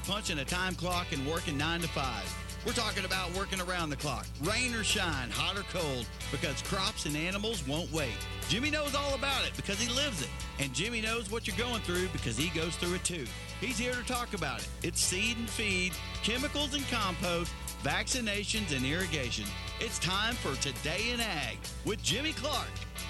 punching a time clock and working 9 to 5. We're talking about working around the clock, rain or shine, hot or cold, because crops and animals won't wait. Jimmy knows all about it because he lives it. And Jimmy knows what you're going through because he goes through it too. He's here to talk about it. It's seed and feed, chemicals and compost, vaccinations and irrigation. It's time for Today in Ag with Jimmy Clark.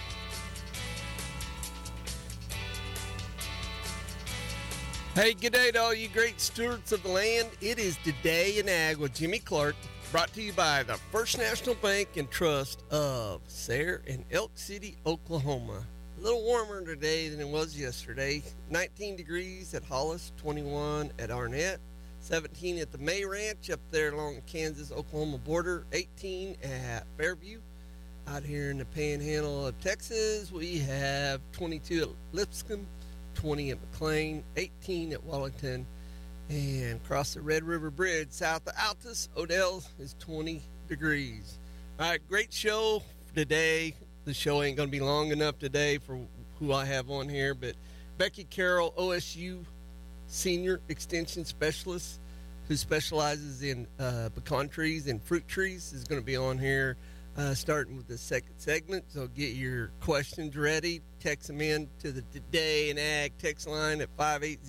Hey, good day to all you great stewards of the land. It is Today in Ag with Jimmy Clark, brought to you by the First National Bank and Trust of Sayre and Elk City, Oklahoma. A little warmer today than it was yesterday. 19 degrees at Hollis, 21 at Arnett, 17 at the May Ranch up there along the Kansas-Oklahoma border, 18 at Fairview. Out here in the panhandle of Texas, we have 22 at Lipscomb, 20 at McLean, 18 at Wellington, and across the Red River Bridge south of Altus, Odell is 20 degrees. All right, great show today. The show ain't going to be long enough today for who I have on here, but Becky Carroll, OSU Senior Extension Specialist, who specializes in pecan trees and fruit trees, is going to be on here starting with the second segment. So get your questions ready. Text them in to the Today in Ag text line at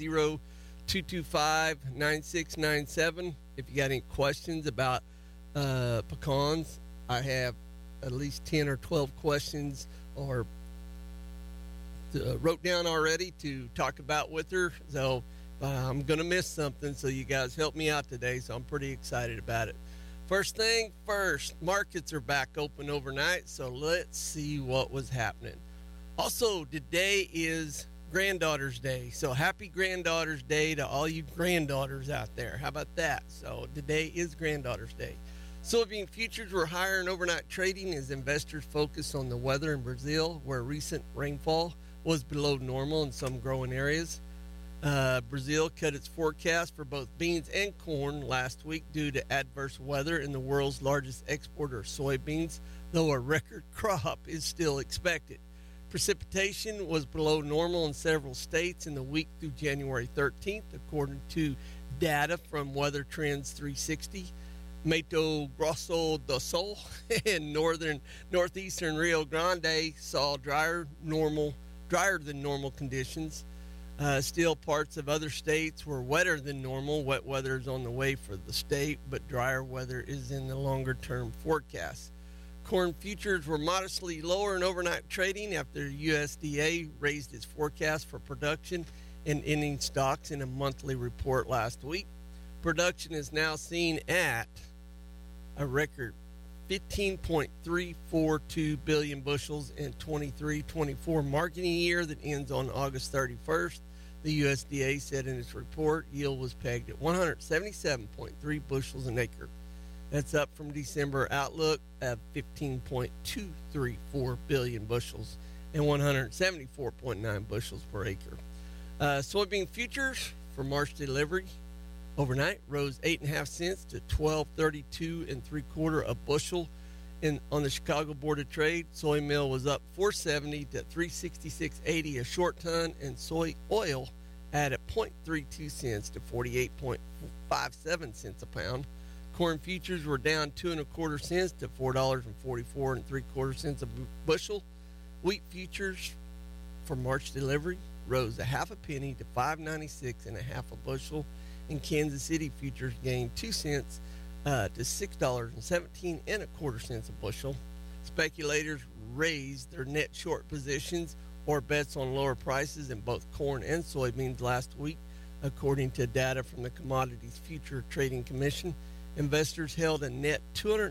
580-225-9697. If you got any questions about pecans, I have at least 10 or 12 questions or wrote down already to talk about with her. So I'm going to miss something, so you guys help me out today. So I'm pretty excited about it. First thing first, markets are back open overnight, so let's see what was happening. Also, today is Granddaughter's Day, so happy Granddaughter's Day to all you granddaughters out there. How about that? So today is Granddaughter's Day. Soybean futures were higher in overnight trading as investors focused on the weather in Brazil, where recent rainfall was below normal in some growing areas. Brazil cut its forecast for both beans and corn last week due to adverse weather in the world's largest exporter of soybeans, though a record crop is still expected. Precipitation was below normal in several states in the week through January 13th, according to data from Weather Trends 360. Mato Grosso do Sul and northeastern Rio Grande saw drier than normal conditions. Still, parts of other states were wetter than normal. Wet weather is on the way for the state, but drier weather is in the longer-term forecast. Corn futures were modestly lower in overnight trading after USDA raised its forecast for production and ending stocks in a monthly report last week. Production is now seen at a record 15.342 billion bushels in 23-24 marketing year that ends on August 31st. The USDA said in its report yield was pegged at 177.3 bushels an acre. That's up from December outlook of 15.234 billion bushels and 174.9 bushels per acre. Soybean futures for March delivery overnight rose 8.5 cents to $12.3275 a bushel. On the Chicago Board of Trade, soy meal was up $4.70 to $366.80 a short ton, and soy oil added 0.32 cents to 48.57 cents a pound. Corn futures were down 2.25 cents to $4.4475 a bushel. Wheat futures for March delivery rose a half a penny to $5.96 a bushel, and Kansas City futures gained 2 cents to $6.1725 a bushel. Speculators raised their net short positions or bets on lower prices in both corn and soybeans last week, according to data from the Commodities Future Trading Commission. Investors held a net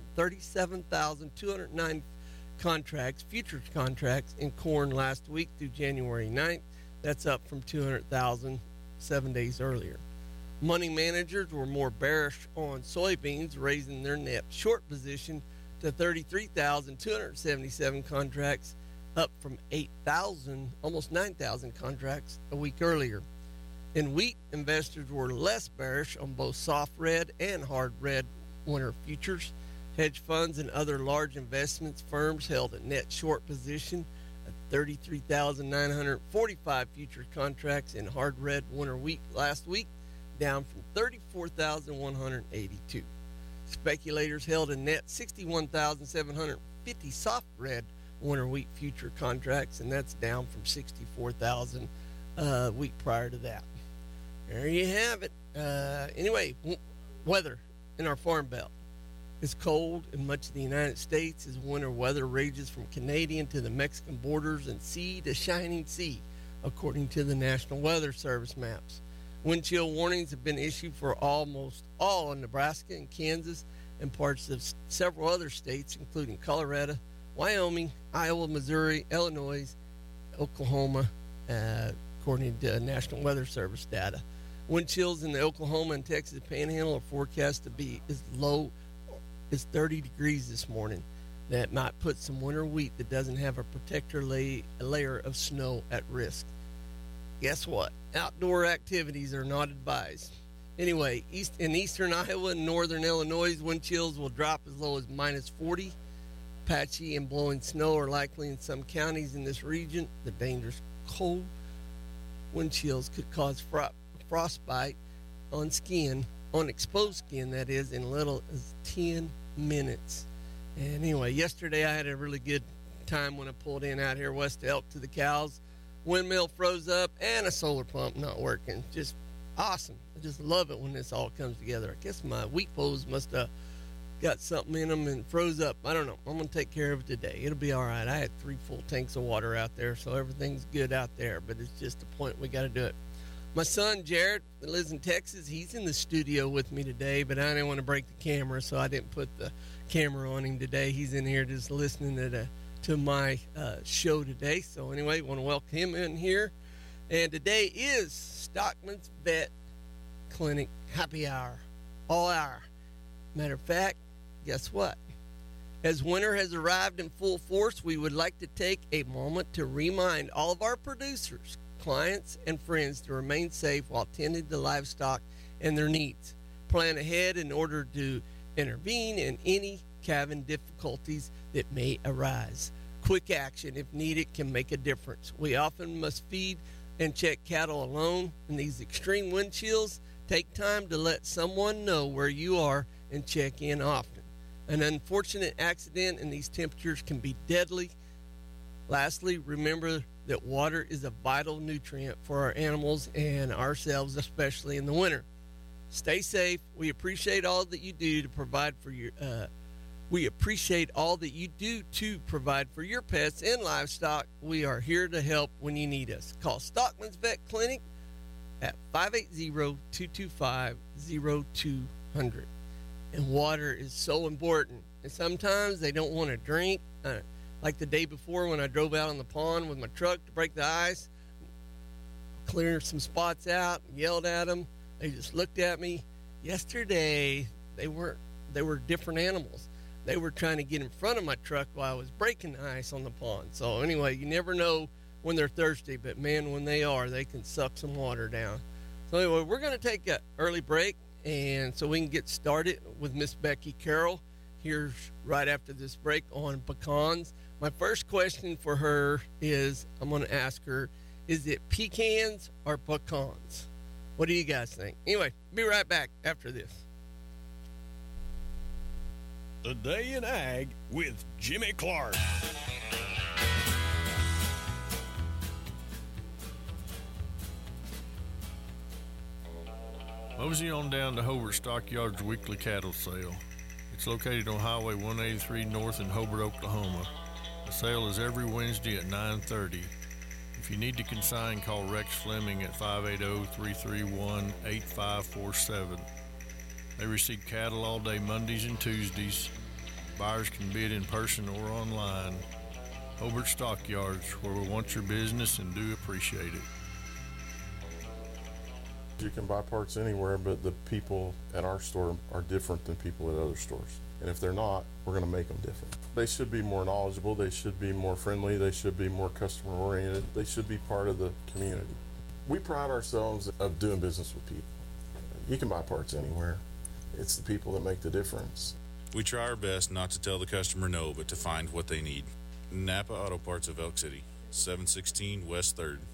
237,209 futures contracts in corn last week through January 9th. That's up from 200,000 7 days earlier. Money managers were more bearish on soybeans, raising their net short position to 33,277 contracts, up from 8,000, almost 9,000 contracts a week earlier. In wheat, investors were less bearish on both soft red and hard red winter futures. Hedge funds and other large investments firms held a net short position of 33,945 future contracts in hard red winter wheat last week, down from 34,182. Speculators held a net 61,750 soft red winter wheat future contracts, and that's down from 64,000 week prior to that. There you have it. Anyway, weather in our farm belt. It's cold in much of the United States as winter weather rages from Canadian to the Mexican borders and sea to shining sea, according to the National Weather Service maps. Wind chill warnings have been issued for almost all of Nebraska and Kansas and parts of several other states, including Colorado, Wyoming, Iowa, Missouri, Illinois, Oklahoma, according to National Weather Service data. Wind chills in the Oklahoma and Texas Panhandle are forecast to be as low as 30 degrees this morning. That might put some winter wheat that doesn't have a protector layer of snow at risk. Guess what? Outdoor activities are not advised. Anyway, in eastern Iowa and northern Illinois, wind chills will drop as low as minus 40. Patchy and blowing snow are likely in some counties in this region. The dangerous cold wind chills could cause frostbite on skin, on exposed skin, that is, in little as 10 minutes. And anyway, yesterday I had a really good time when I pulled in out here west of Elk to the cows. Windmill froze up and a solar pump not working. Just awesome. I just love it when this all comes together. I guess my wheat poles must have got something in them and froze up. I don't know. I'm going to take care of it today. It'll be all right. I had 3 full tanks of water out there, so everything's good out there, but it's just a point we got to do it. My son, Jared, that lives in Texas, he's in the studio with me today, but I didn't want to break the camera, so I didn't put the camera on him today. He's in here just listening to my show today. So anyway, I want to welcome him in here. And today is Stockman's Vet Clinic Happy Hour. All hour. Matter of fact, guess what? As winter has arrived in full force, we would like to take a moment to remind all of our producers, clients, and friends to remain safe while tending to livestock and their needs. Plan ahead in order to intervene in any calving difficulties that may arise. Quick action, if needed, can make a difference. We often must feed and check cattle alone. In these extreme wind chills, take time to let someone know where you are and check in often. An unfortunate accident in these temperatures can be deadly. Lastly, remember that water is a vital nutrient for our animals and ourselves, especially in the winter. Stay safe. We appreciate all that you do to provide for your pets and livestock. We are here to help when you need us. Call Stockman's Vet Clinic at 580-225-0200. And water is so important. And sometimes they don't want to drink. Like the day before when I drove out on the pond with my truck to break the ice, cleared some spots out, yelled at them. They just looked at me. Yesterday, they were different animals. They were trying to get in front of my truck while I was breaking the ice on the pond. So anyway, you never know when they're thirsty, but man, when they are, they can suck some water down. So anyway, we're going to take an early break, and so we can get started with Miss Becky Carroll here right after this break on pecans. My first question for her is, I'm going to ask her, is it pecans or pecans? What do you guys think? Anyway, be right back after this. A Day in Ag with Jimmy Clark. Mosey on down to Hobart Stockyards weekly cattle sale. It's located on Highway 183 north in Hobart, Oklahoma. The sale is every Wednesday at 9:30. If you need to consign, call Rex Fleming at 580-331-8547. They receive cattle all day Mondays and Tuesdays. Buyers can bid in person or online. Hobart Stockyards, where we want your business and do appreciate it. You can buy parts anywhere, but the people at our store are different than people at other stores. And if they're not, we're going to make them different. They should be more knowledgeable. They should be more friendly. They should be more customer oriented. They should be part of the community. We pride ourselves of doing business with people. You can buy parts anywhere. It's the people that make the difference. We try our best not to tell the customer no, but to find what they need. Napa Auto Parts of Elk City, 716 West 3rd.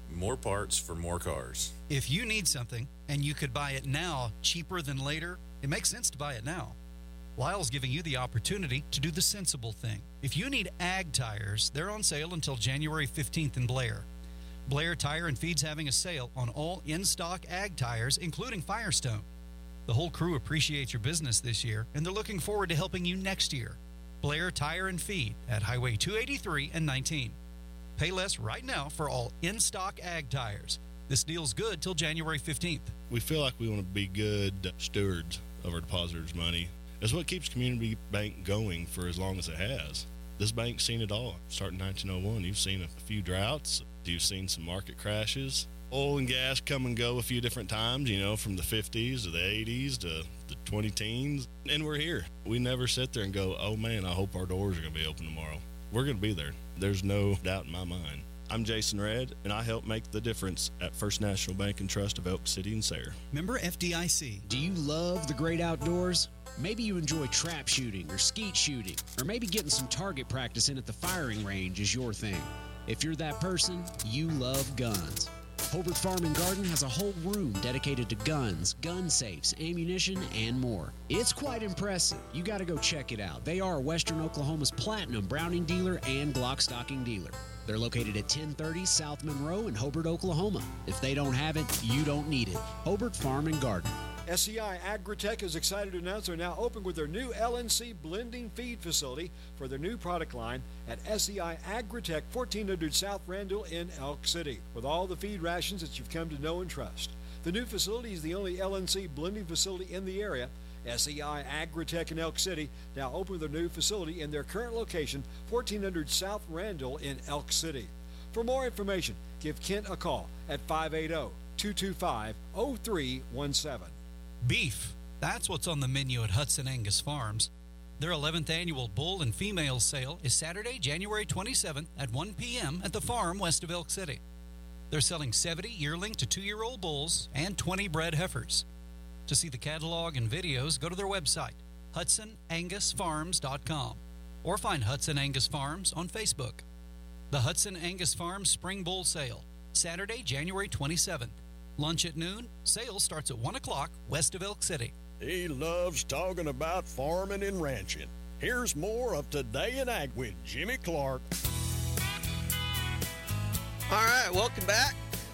More parts for more cars. If you need something and you could buy it now cheaper than later, it makes sense to buy it now. Lyle's giving you the opportunity to do the sensible thing. If you need ag tires, they're on sale until January 15th in Blair. Blair Tire and Feed's having a sale on all in-stock ag tires, including Firestone. The whole crew appreciates your business this year, and they're looking forward to helping you next year. Blair Tire and Feed at Highway 283 and 19. Pay less right now for all in-stock ag tires. This deal's good till January 15th. We feel like we want to be good stewards of our depositors' money. It's what keeps Community Bank going for as long as it has. This bank's seen it all. Starting in 1901, you've seen a few droughts. You've seen some market crashes. Oil and gas come and go a few different times, from the 50s to the 80s to the 2010s. And we're here. We never sit there and go, oh man, I hope our doors are going to be open tomorrow. We're going to be there. There's no doubt in my mind. I'm Jason Redd, and I help make the difference at First National Bank and Trust of Elk City and Sayre. Member FDIC. Do you love the great outdoors? Maybe you enjoy trap shooting or skeet shooting, or maybe getting some target practice in at the firing range is your thing. If you're that person, you love guns. Hobart Farm and Garden has a whole room dedicated to guns, gun safes, ammunition, and more. It's quite impressive. You got to go check it out. They are Western Oklahoma's platinum Browning dealer and Glock stocking dealer. They're located at 1030 South Monroe in Hobart, Oklahoma. If they don't have it, you don't need it. Hobart Farm and Garden. SCI Agritech is excited to announce they're now open with their new LNC blending feed facility for their new product line at SCI Agritech, 1400 South Randall in Elk City, with all the feed rations that you've come to know and trust. The new facility is the only LNC blending facility in the area. SCI Agritech in Elk City now open with their new facility in their current location, 1400 South Randall in Elk City. For more information, give Kent a call at 580-225-0317. Beef. That's what's on the menu at Hudson Angus Farms. Their 11th annual bull and female sale is Saturday, January 27th at 1 p.m. at the farm west of Elk City. They're selling 70 yearling to 2-year-old bulls and 20 bred heifers. To see the catalog and videos, go to their website, HudsonAngusFarms.com, or find Hudson Angus Farms on Facebook. The Hudson Angus Farms Spring Bull Sale, Saturday, January 27th. Lunch at noon. Sale starts at 1 o'clock west of Elk City. He loves talking about farming and ranching. Here's more of Today in Ag with Jimmy Clark. All right, welcome back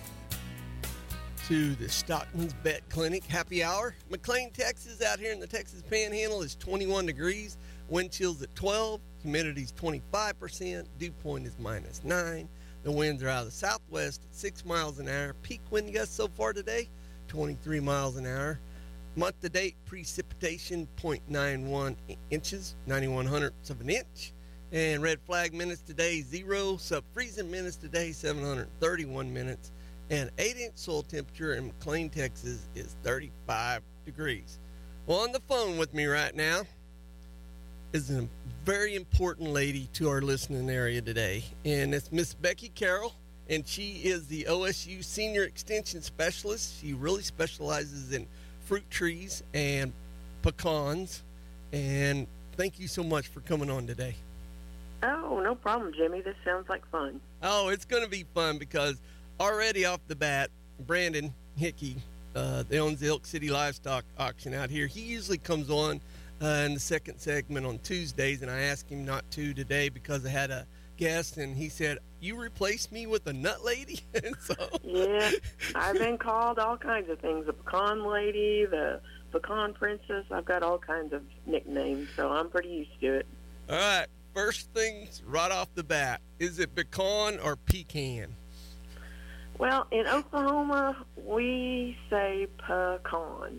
to the Stockman's Bet Clinic Happy Hour. McLean, Texas, out here in the Texas Panhandle is 21 degrees. Wind chill's at 12. Humidity's 25%. Dew point is -9. The winds are out of the southwest at 6 miles an hour. Peak wind gusts so far today, 23 miles an hour. Month to date precipitation 0.91 inches, 91 hundredths of an inch. And red flag minutes today 0. Sub-freezing minutes today 731 minutes. And 8-inch soil temperature in McLean, Texas is 35 degrees. Well, on the phone with me right now is a very important lady to our listening area today, and it's Miss Becky Carroll, and she is the OSU Senior Extension Specialist. She really specializes in fruit trees and pecans, and thank you so much for coming on today. Oh, no problem, Jimmy. This sounds like fun. Oh, it's going to be fun because already off the bat, Brandon Hickey, that owns the Elk City Livestock Auction out here, he usually comes on in the second segment on Tuesdays, and I asked him not to today because I had a guest, and he said, "You replaced me with a nut lady?" And so yeah, I've been called all kinds of things: the pecan lady, the pecan princess. I've got all kinds of nicknames, so I'm pretty used to it. All right, first things right off the bat, is it pecan or pecan? Well, in Oklahoma, we say pecan.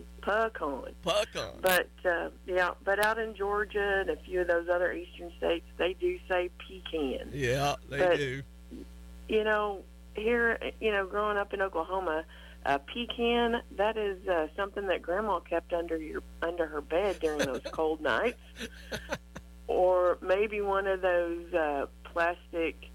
But, but out in Georgia and a few of those other eastern states, they do say pecan. Yeah, they do. Here, growing up in Oklahoma, pecan, that is something that Grandma kept under her bed during those cold nights. Or maybe one of those plastic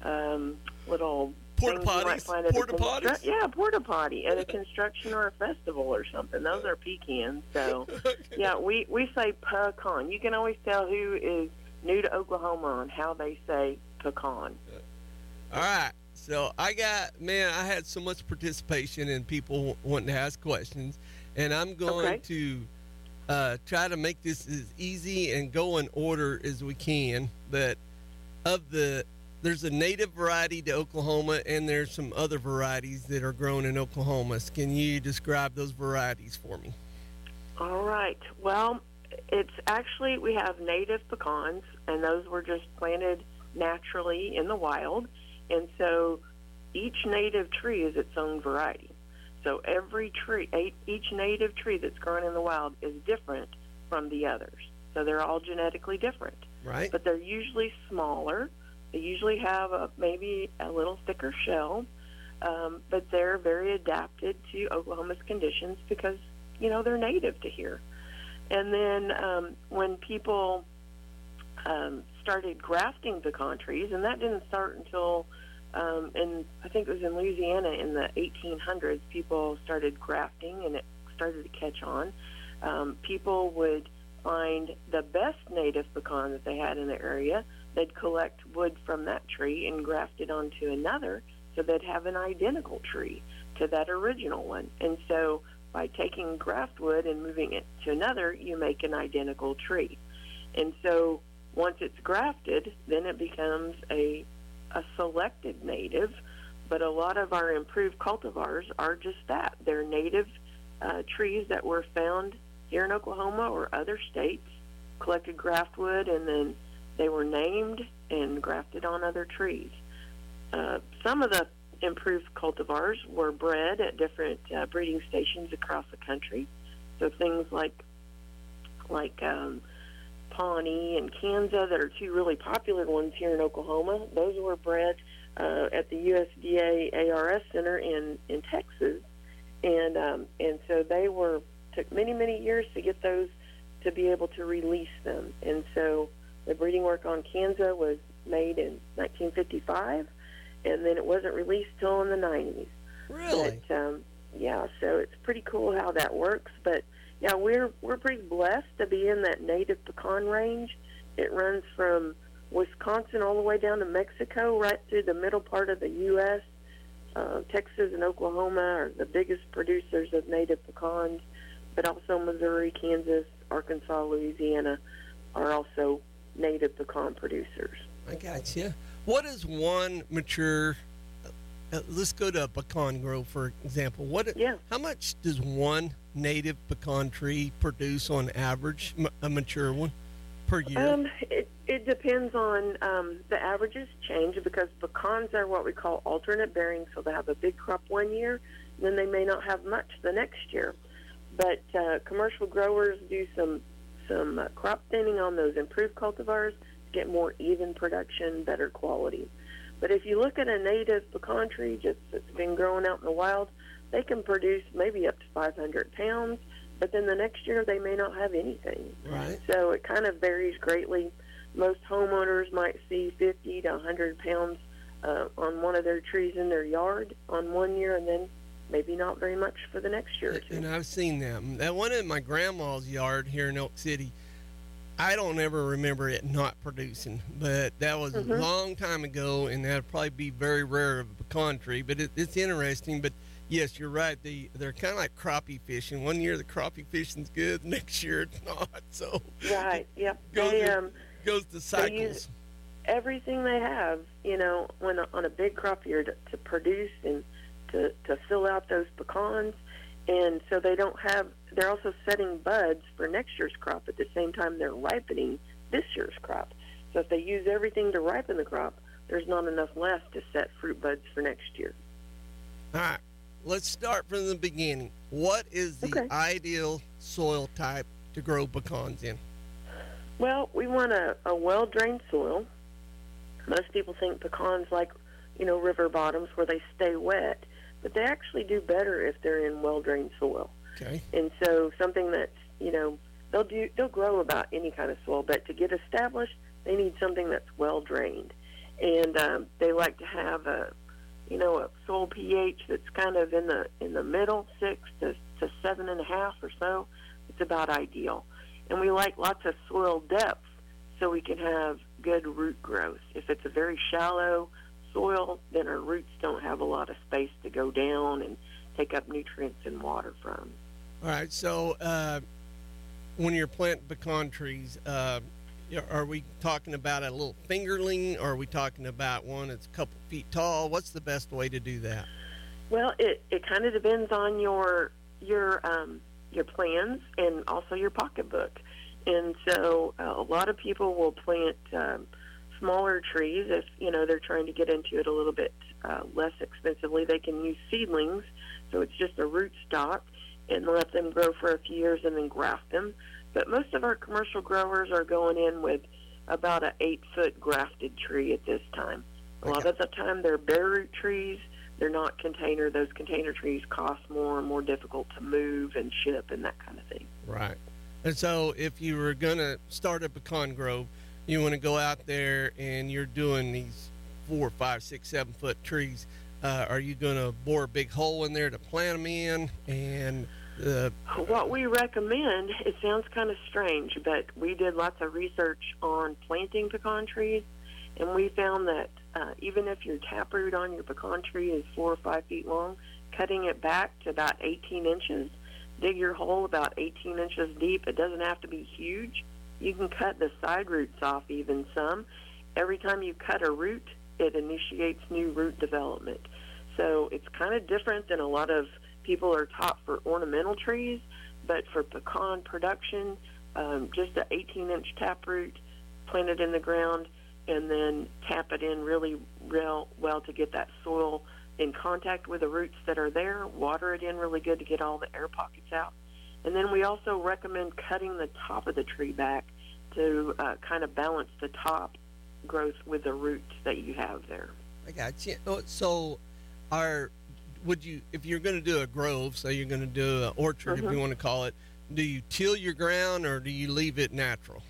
little porta potties. Yeah, porta potty at a construction or a festival or something. Those are pecans. So, yeah, we say pecan. You can always tell who is new to Oklahoma on how they say pecan. All right. So I had so much participation and people wanting to ask questions, and I'm going to try to make this as easy and go in order as we can. But there's a native variety to Oklahoma, and there's some other varieties that are grown in Oklahoma. So can you describe those varieties for me? All right. Well, it's actually, we have native pecans, and those were just planted naturally in the wild. And so each native tree is its own variety. So each native tree that's grown in the wild is different from the others. So they're all genetically different. Right. But they're usually smaller. They usually have maybe a little thicker shell, but they're very adapted to Oklahoma's conditions because, they're native to here. And then when people started grafting pecan trees, and that didn't start until, I think it was in Louisiana in the 1800s, people started grafting, and it started to catch on. People would find the best native pecan that they had in the area. They'd collect wood from that tree and graft it onto another, so they'd have an identical tree to that original one. And so by taking graft wood and moving it to another, you make an identical tree. And so once it's grafted, then it becomes a selected native. But a lot of our improved cultivars are just that. They're native trees that were found here in Oklahoma or other states, collected graft wood, and then they were named and grafted on other trees. Some of the improved cultivars were bred at different breeding stations across the country. So things like Pawnee and Kansas, that are two really popular ones here in Oklahoma, those were bred at the USDA ARS Center in Texas. And so they took many years to get those to be able to release them. And so the breeding work on Kansas was made in 1955, and then it wasn't released till in the 90s. Really? But, so it's pretty cool how that works. But yeah, we're pretty blessed to be in that native pecan range. It runs from Wisconsin all the way down to Mexico, right through the middle part of the U.S. Texas and Oklahoma are the biggest producers of native pecans, but also Missouri, Kansas, Arkansas, Louisiana are also native pecan producers. I got you. What is one mature? Let's go to a pecan grove, for example. How much does one native pecan tree produce on average, a mature one, per year? It depends on the averages change because pecans are what we call alternate bearing, so they have a big crop one year, and then they may not have much the next year. But commercial growers do some crop thinning on those improved cultivars to get more even production, better quality. But if you look at a native pecan tree that's been growing out in the wild, they can produce maybe up to 500 pounds, but then the next year they may not have anything. Right. So it kind of varies greatly. Most homeowners might see 50 to 100 pounds on one of their trees in their yard on one year, and then maybe not very much for the next year or two. And I've seen them. That one in my grandma's yard here in Elk City, I don't ever remember it not producing, but that was a long time ago, and that'd probably be very rare of a pecan tree, but it's interesting. But yes, you're right. They're kind of like crappie fishing. One year the crappie fishing's good, the next year it's not. So right, yep. Goes to cycles. They use everything they have, when on a big crop year to produce and to fill out those pecans. And so they're also setting buds for next year's crop at the same time they're ripening this year's crop. So if they use everything to ripen the crop, there's not enough left to set fruit buds for next year. All right, let's start from the beginning. What is the ideal soil type to grow pecans in? Well, we want a well-drained soil. Most people think pecans like, river bottoms where they stay wet, but they actually do better if they're in well-drained soil. Okay. And so something that's, they'll grow about any kind of soil, but to get established, they need something that's well-drained. And they like to have a soil pH that's kind of in the middle, 6 to 7.5 or so. It's about ideal. And we like lots of soil depth so we can have good root growth. If it's a very shallow soil, then our roots don't have a lot of space to go down and take up nutrients and water from. All right, so when you're planting pecan trees, are we talking about a little fingerling, or are we talking about one that's a couple feet tall? What's the best way to do that? Well, it kind of depends on your plans and also your pocketbook. And so a lot of people will plant smaller trees if, they're trying to get into it a little bit less expensively. They can use seedlings, so it's just a root stock, and let them grow for a few years and then graft them. But most of our commercial growers are going in with about an 8-foot grafted tree at this time. A lot of the time they're bare root trees. They're not container. Those container trees cost more and more difficult to move and ship and that kind of thing. Right. And so if you were going to start a pecan grove, you want to go out there and you're doing these 4, 5, 6, 7 foot trees. Are you going to bore a big hole in there to plant them in? And what we recommend, it sounds kind of strange, but we did lots of research on planting pecan trees, and we found that even if your taproot on your pecan tree is 4 or 5 feet long, cutting it back to about 18 inches, dig your hole about 18 inches deep. It doesn't have to be huge. You can cut the side roots off even some. Every time you cut a root, it initiates new root development. So it's kind of different than a lot of people are taught for ornamental trees, but for pecan production, just an 18-inch taproot, plant it in the ground, and then tap it in really well to get that soil in contact with the roots that are there, water it in really good to get all the air pockets out. And then we also recommend cutting the top of the tree back to kind of balance the top growth with the roots that you have there. I got you. So would you, if you're going to do a grove, so you're going to do an orchard, if you want to call it, do you till your ground or do you leave it natural?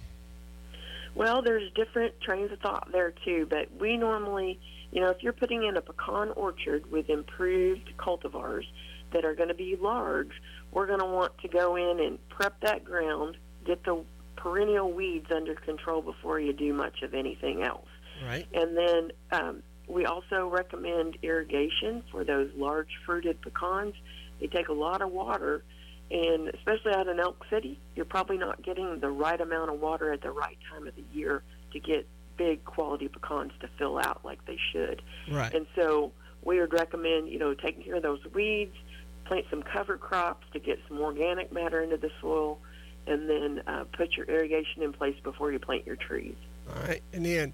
Well, there's different trains of thought there too, but we normally, if you're putting in a pecan orchard with improved cultivars that are going to be large, we're going to want to go in and prep that ground, get the perennial weeds under control before you do much of anything else. Right. And then we also recommend irrigation for those large fruited pecans. They take a lot of water, and especially out in Elk City, you're probably not getting the right amount of water at the right time of the year to get big quality pecans to fill out like they should. Right. And so we would recommend, taking care of those weeds, plant some cover crops to get some organic matter into the soil, and then put your irrigation in place before you plant your trees. All right. And then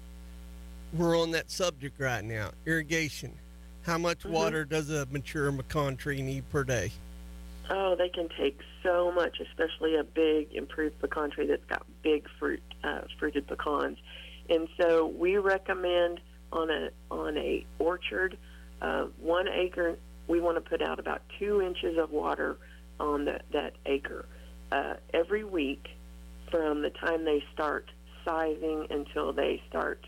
we're on that subject right now, irrigation. How much water does a mature pecan tree need per day? Oh, they can take so much, especially a big improved pecan tree that's got big fruited pecans. And so we recommend on a orchard, 1 acre, we want to put out about 2 inches of water on that acre every week from the time they start sizing until they start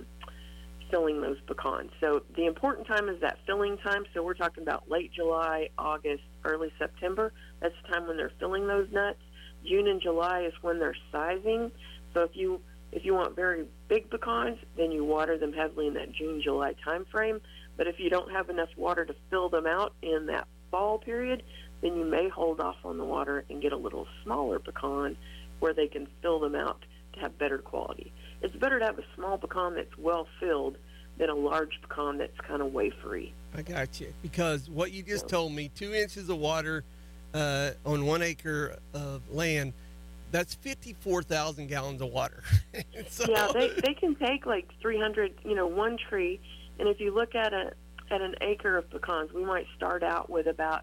filling those pecans. So the important time is that filling time. So we're talking about late July, August, early September. That's the time when they're filling those nuts. June and July is when they're sizing. So if you want very big pecans, then you water them heavily in that June, July time frame. But if you don't have enough water to fill them out in that fall period, then you may hold off on the water and get a little smaller pecan where they can fill them out to have better quality. It's better to have a small pecan that's well filled than a large pecan that's kind of wafery. I got you. Because what you just told me, 2 inches of water on 1 acre of land, that's 54,000 gallons of water. So, yeah, they can take like 300, one tree. And if you look at an acre of pecans, we might start out with about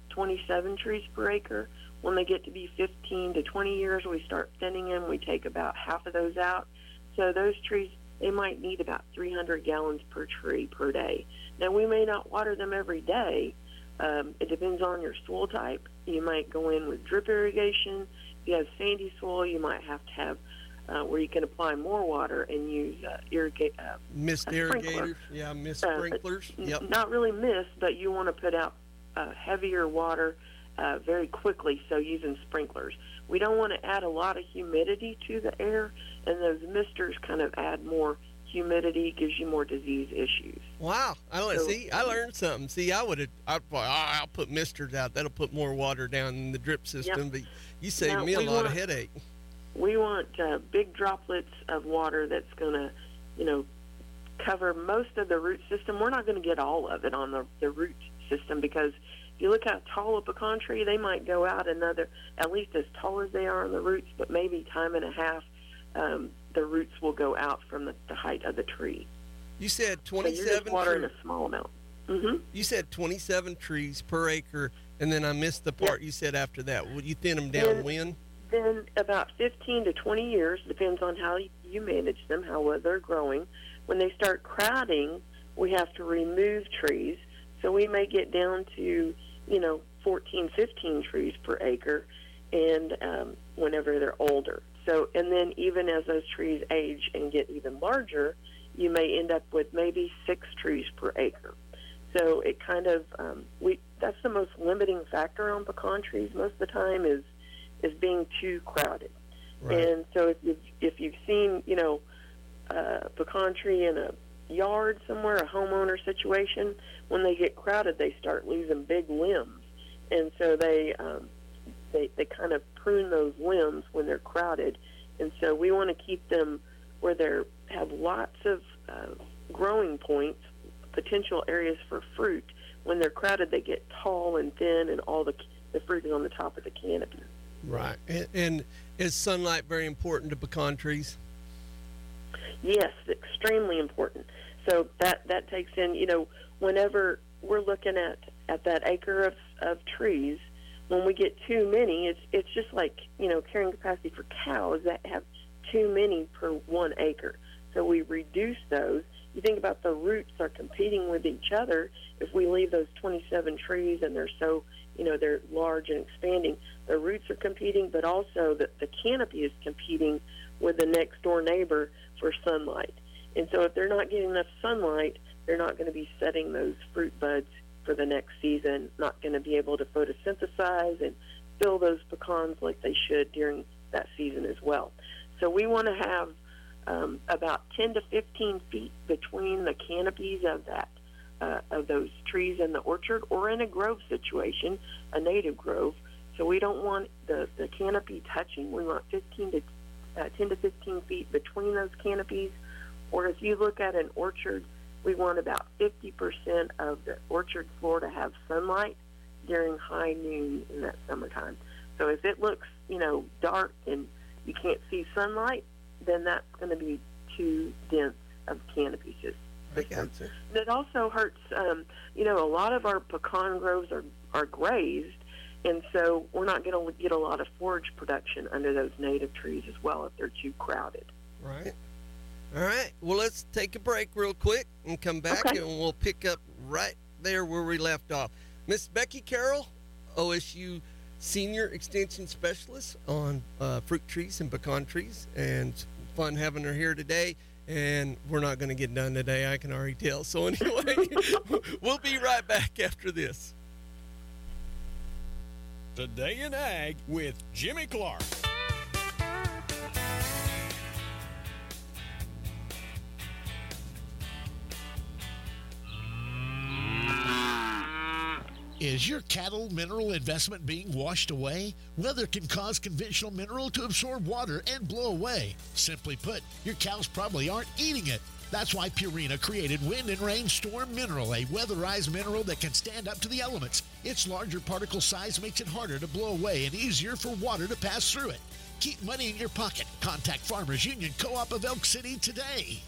27 trees per acre. When they get to be 15 to 20 years, we start thinning them. We take about half of those out. So those trees, they might need about 300 gallons per tree per day. Now, we may not water them every day. It depends on your soil type. You might go in with drip irrigation. If you have sandy soil, you might have to have where you can apply more water and use mist irrigators. Yeah, mist sprinklers. Yep. Not really mist, but you want to put out heavier water very quickly, so using sprinklers. We don't want to add a lot of humidity to the air, and those misters kind of add more humidity gives you more disease issues. Wow. I learned something. See, I'll put misters out. That'll put more water down in the drip system, Yep. but you saved me a lot of headache. We want big droplets of water that's going to, cover most of the root system. We're not going to get all of it on the root system, because if you look how tall a pecan tree, they might go out at least as tall as they are on the roots, but maybe time and a half, the roots will go out from the height of the tree. You said 27 so you're just watering a small amount. Mm-hmm. You said 27 trees per acre, and then I missed the part you said after that. Would you thin them down when? Then about 15 to 20 years, depends on how you manage them, how well they're growing. When they start crowding, we have to remove trees. So we may get down to, 14, 15 trees per acre, and whenever they're older. So, and then even as those trees age and get even larger, you may end up with maybe 6 trees per acre. So it kind of, that's the most limiting factor on pecan trees most of the time is being too crowded. Right. And so if you've seen, a pecan tree in a yard somewhere, a homeowner situation, when they get crowded, they start losing big limbs. And so they kind of prune those limbs when they're crowded. And so we want to keep them where they have lots of growing points, potential areas for fruit. When they're crowded, they get tall and thin, and all the fruit is on the top of the canopy. Right. And is sunlight very important to pecan trees? Yes, extremely important. So that takes in, whenever we're looking at that acre of trees, when we get too many, it's just like, carrying capacity for cows that have too many per 1 acre. So we reduce those. You think about the roots are competing with each other. If we leave those 27 trees and they're so, they're large and expanding, the roots are competing, but also the canopy is competing with the next door neighbor for sunlight. And so if they're not getting enough sunlight, they're not going to be setting those fruit buds for the next season, not going to be able to photosynthesize and fill those pecans like they should during that season as well. So we want to have about 10 to 15 feet between the canopies of those trees in the orchard, or in a grove situation, a native grove. So we don't want the canopy touching. We want 10 to 15 feet between those canopies. Or if you look at an orchard, we want about 50% of the orchard floor to have sunlight during high noon in that summertime. So if it looks, dark and you can't see sunlight, then that's going to be too dense of canopy system. It also hurts, a lot of our pecan groves are grazed, and so we're not going to get a lot of forage production under those native trees as well if they're too crowded. Right. All right. Well, let's take a break real quick and come back, and we'll pick up right there where we left off. Miss Becky Carroll, OSU Senior Extension Specialist on fruit trees and pecan trees, and it's fun having her here today. And we're not going to get done today, I can already tell. So anyway, we'll be right back after this. Today in Ag with Jimmy Clark. Is your cattle mineral investment being washed away? Weather can cause conventional mineral to absorb water and blow away. Simply put, your cows probably aren't eating it. That's why Purina created Wind and Rain Storm Mineral, a weatherized mineral that can stand up to the elements. Its larger particle size makes it harder to blow away and easier for water to pass through it. Keep money in your pocket. Contact Farmers Union Co-op of Elk City today.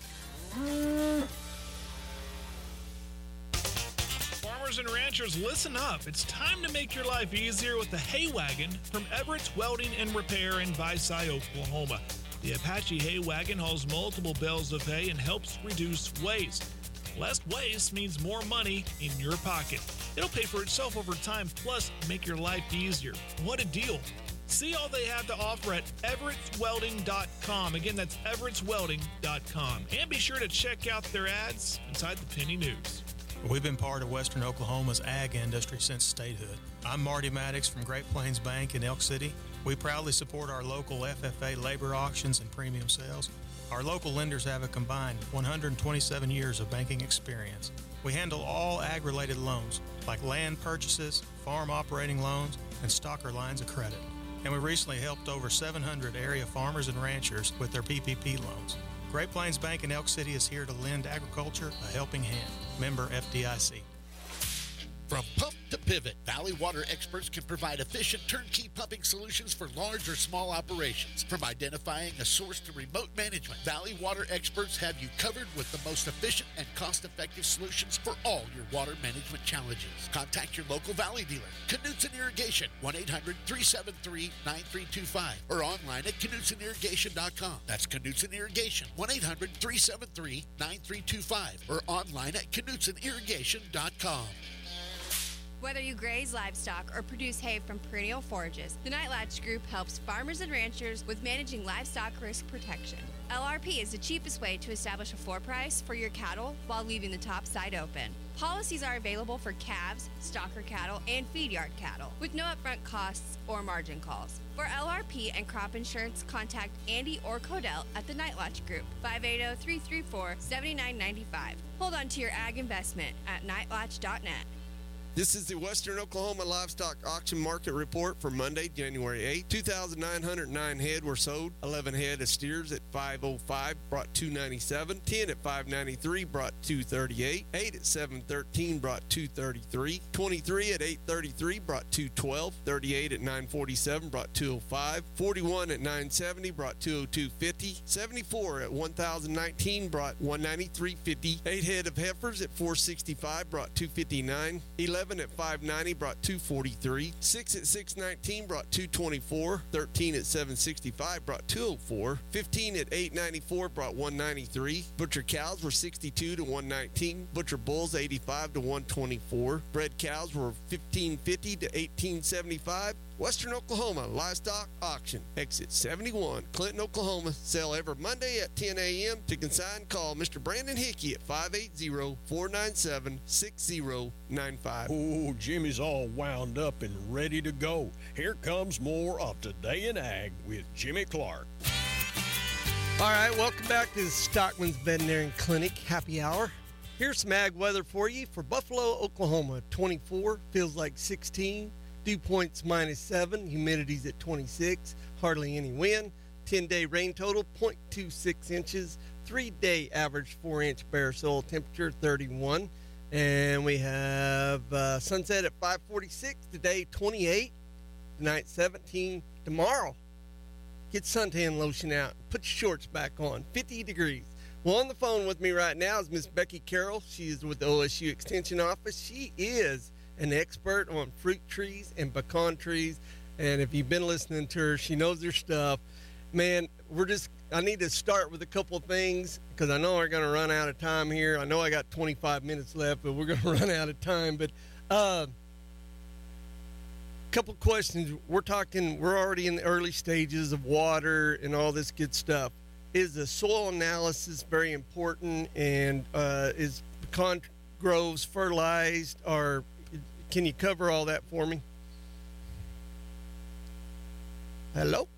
Farmers and ranchers, listen up. It's time to make your life easier with the Hay Wagon from Everett's Welding and Repair in Visay, Oklahoma. The Apache Hay Wagon hauls multiple bales of hay and helps reduce waste. Less waste means more money in your pocket. It'll pay for itself over time, plus make your life easier. What a deal. See all they have to offer at everettswelding.com. Again, that's everettswelding.com. And be sure to check out their ads inside the Penny News. We've been part of Western Oklahoma's ag industry since statehood. I'm Marty Maddox from Great Plains Bank in Elk City. We proudly support our local FFA labor auctions and premium sales. Our local lenders have a combined 127 years of banking experience. We handle all ag-related loans, like land purchases, farm operating loans, and stocker lines of credit. And we recently helped over 700 area farmers and ranchers with their PPP loans. Great Plains Bank in Elk City is here to lend agriculture a helping hand. Member FDIC. From pump to pivot, Valley Water experts can provide efficient turnkey pumping solutions for large or small operations. From identifying a source to remote management, Valley Water experts have you covered with the most efficient and cost-effective solutions for all your water management challenges. Contact your local Valley dealer, Knutson Irrigation, 1-800-373-9325, or online at KnutSonIrrigation.com. That's Knutson Irrigation, 1-800-373-9325, or online at KnutSonIrrigation.com. Whether you graze livestock or produce hay from perennial forages, the Nightlatch Group helps farmers and ranchers with managing livestock risk protection. LRP is the cheapest way to establish a floor price for your cattle while leaving the top side open. Policies are available for calves, stocker cattle, and feed yard cattle with no upfront costs or margin calls. For LRP and crop insurance, contact Andy or Codell at the Nightlatch Group, 580-334-7995. Hold on to your ag investment at nightlatch.net. This is the Western Oklahoma Livestock Auction Market Report for Monday, January 8. 2,909 head were sold. 11 head of steers at $505 brought $297. 10 at $593 brought $238. 8 at $713 brought $233. 23 at $833 brought $212. 38 at $947 brought $205. 41 at $970 brought $202.50. 74 at $1,019 brought $193.50. 8 head of heifers at $465 brought $259. 11 at $590 brought $243. 6 at $619 brought $224. 13 at $765 brought $204. 15 at $894 brought $193. Butcher cows were $62 to $119. Butcher bulls $85 to $124. Bred cows were $15.50 to $18.75. Western Oklahoma Livestock Auction, Exit 71, Clinton, Oklahoma. Sale every Monday at 10 a.m. To consign, call Mr. Brandon Hickey at 580-497-6095. Oh, Jimmy's all wound up and ready to go. Here comes more of Today in Ag with Jimmy Clark. All right, welcome back to the Stockman's Veterinary Clinic Happy Hour. Here's some ag weather for you. For Buffalo, Oklahoma, 24, feels like 16. Dew points -7, humidity's at 26, hardly any wind. 10-day rain total, 0.26 inches. 3-day average 4-inch bare soil temperature, 31. And we have sunset at 5:46, today 28, tonight 17. Tomorrow, get suntan lotion out, put your shorts back on, 50 degrees. Well, on the phone with me right now is Miss Becky Carroll. She is with the OSU Extension Office. She is an expert on fruit trees and pecan trees, and if you've been listening to her, she knows her stuff. Man, I need to start with a couple of things because I know we're going to run out of time here. I know I got 25 minutes left, but we're going to run out of time. But couple questions. We're already in the early stages of water and all this good stuff. Is the soil analysis very important, and is pecan groves fertilized, or can you cover all that for me? Hello?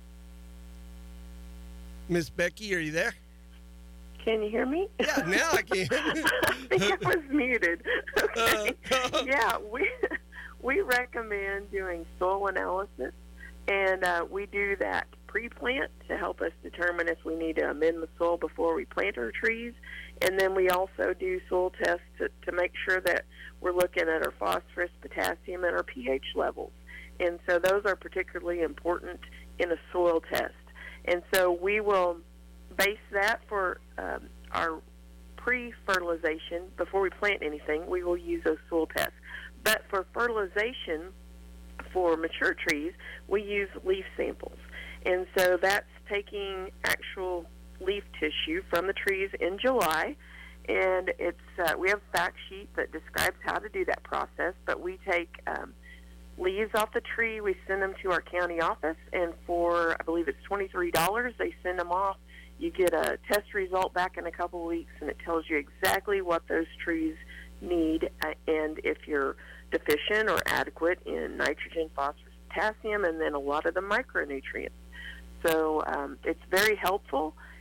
Miss Becky, are you there? Can you hear me? Yeah, now I can. I think I was muted. Okay. Yeah, we recommend doing soil analysis, and we do that pre-plant to help us determine if we need to amend the soil before we plant our trees. And then we also do soil tests to make sure that we're looking at our phosphorus, potassium, and our pH levels. And so those are particularly important in a soil test. And so we will base that for our pre-fertilization. Before we plant anything, we will use those soil tests. But for fertilization for mature trees, we use leaf samples. And so that's taking actual leaf tissue from the trees in July, and it's we have a fact sheet that describes how to do that process. But we take leaves off the tree, we send them to our county office, and for, I believe it's $23, they send them off. You get a test result back in a couple of weeks, and it tells you exactly what those trees need, and if you're deficient or adequate in nitrogen, phosphorus, potassium, and then a lot of the micronutrients. So it's very helpful,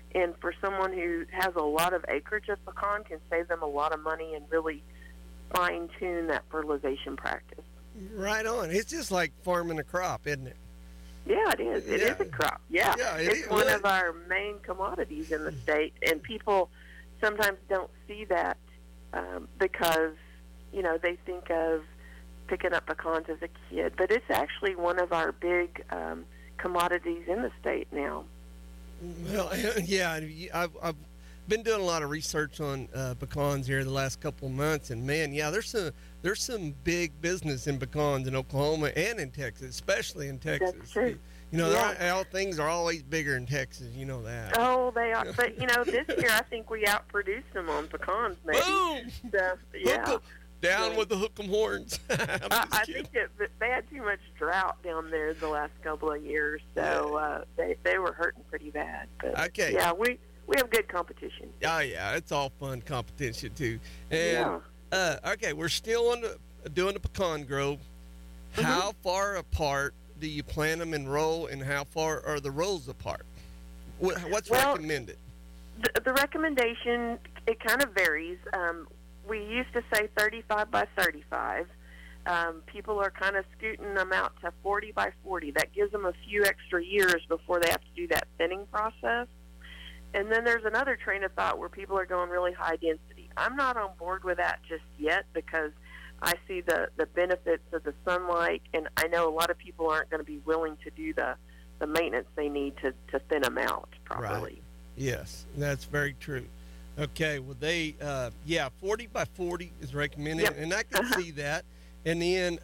and for someone who has a lot of acreage of pecan, can save them a lot of money and really fine-tune that fertilization practice. Right on. It's just like farming a crop, isn't it? Yeah, it is. It is a crop. Yeah, it's is. one of our main commodities in the state, and people sometimes don't see that because, you know, they think of picking up pecans as a kid, but it's actually one of our big commodities in the state now. Well, yeah, I've been doing a lot of research on pecans here the last couple of months, and man, yeah, there's some big business in pecans in Oklahoma and in Texas, especially in Texas. That's true. You know, all things are always bigger in Texas. You know that. Oh, they are. But, you know, this year I think we outproduced them on pecans, maybe. Boom! So, yeah. Down with the hook 'em horns. I think they had too much drought down there the last couple of years, so they were hurting pretty bad. But, okay. Yeah, we have good competition. Oh, yeah, it's all fun competition, too. And, okay, we're still doing the pecan grove. Mm-hmm. How far apart do you plant them in row, and how far are the rows apart? What's recommended? The recommendation, it kind of varies. We used to say 35 by 35. People are kind of scooting them out to 40 by 40. That gives them a few extra years before they have to do that thinning process. And then there's another train of thought where people are going really high density. I'm not on board with that just yet because I see the benefits of the sunlight, and I know a lot of people aren't going to be willing to do the maintenance they need to thin them out properly. Right. Yes, that's very true. Okay, well, 40 by 40 is recommended, and I can see that. And then,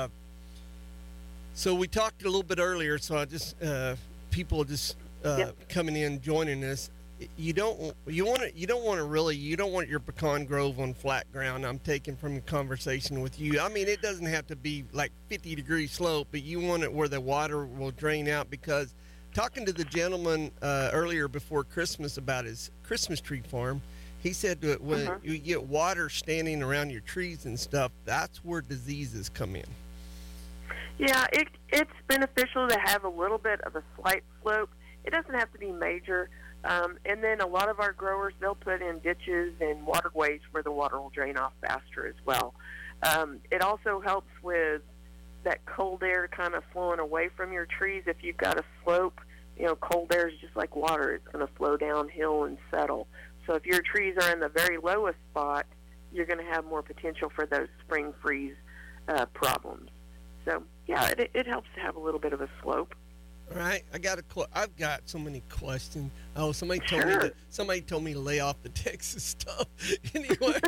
so we talked a little bit earlier, so I just, people just coming in, joining us. You don't want your pecan grove on flat ground. I'm taking from the conversation with you. I mean, it doesn't have to be like 50-degree slope, but you want it where the water will drain out, because talking to the gentleman earlier before Christmas about his Christmas tree farm, he said that when you get water standing around your trees and stuff, that's where diseases come in. Yeah, it's beneficial to have a little bit of a slight slope. It doesn't have to be major. And then a lot of our growers, they'll put in ditches and waterways where the water will drain off faster as well. It also helps with that cold air kind of flowing away from your trees. If you've got a slope, you know, cold air is just like water. It's going to flow downhill and settle. So if your trees are in the very lowest spot, you're going to have more potential for those spring freeze problems. So, yeah, it helps to have a little bit of a slope. All right, I've got so many questions. Oh, somebody told me to lay off the Texas stuff. Anyway,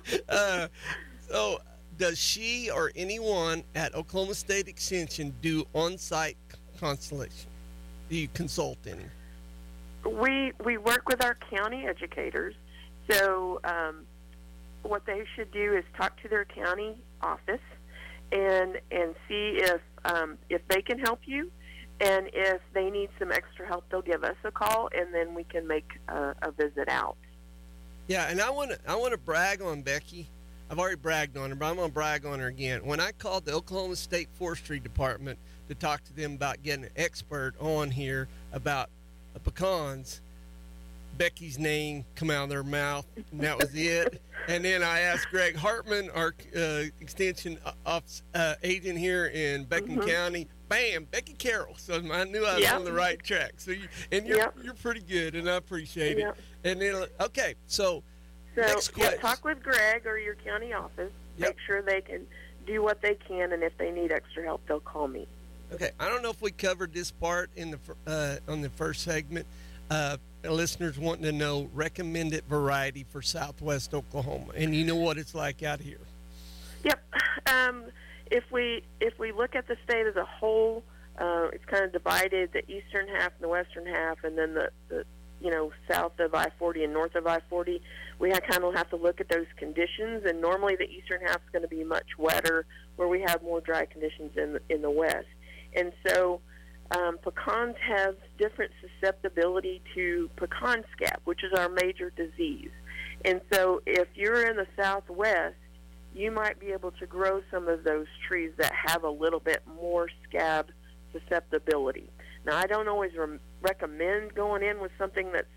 so does she or anyone at Oklahoma State Extension do on-site consultation? Do you consult any? We work with our county educators. So what they should do is talk to their county office and see if they can help you. And if they need some extra help, they'll give us a call, and then we can make a visit out. Yeah, and I want to brag on Becky. I've already bragged on her, but I'm going to brag on her again. When I called the Oklahoma State Forestry Department to talk to them about getting an expert on here about pecans, Becky's name come out of their mouth, and that was it. And then I asked Greg Hartman, our extension office agent here in Beckham County. Bam, Becky Carroll. So I knew I was on the right track. So you're pretty good, and I appreciate it. And then so next question. Talk with Greg or your county office. Make sure they can do what they can, and if they need extra help, they'll call me. Okay, I don't know if we covered this part in the on the first segment. Listeners wanting to know recommended variety for Southwest Oklahoma, and you know what it's like out here. Yep. If we look at the state as a whole, it's kind of divided: the eastern half and the western half, and then the south of I-40 and north of I-40. We kind of have to look at those conditions, and normally the eastern half is going to be much wetter, where we have more dry conditions in the west. And so pecans have different susceptibility to pecan scab, which is our major disease. And so if you're in the southwest, you might be able to grow some of those trees that have a little bit more scab susceptibility. Now, I don't always recommend going in with something that's